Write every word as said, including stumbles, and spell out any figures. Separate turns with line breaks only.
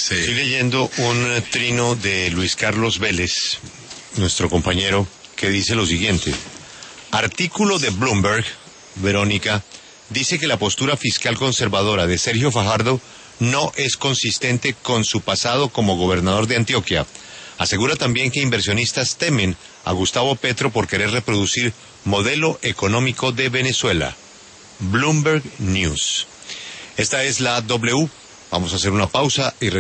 Sí.
Estoy leyendo un trino de Luis Carlos Vélez, nuestro compañero, que dice lo siguiente. Artículo de Bloomberg, Verónica, dice que la postura fiscal conservadora de Sergio Fajardo no es consistente con su pasado como gobernador de Antioquia. Asegura también que inversionistas temen a Gustavo Petro por querer reproducir modelo económico de Venezuela. Bloomberg News. Esta es la W. Vamos a hacer una pausa y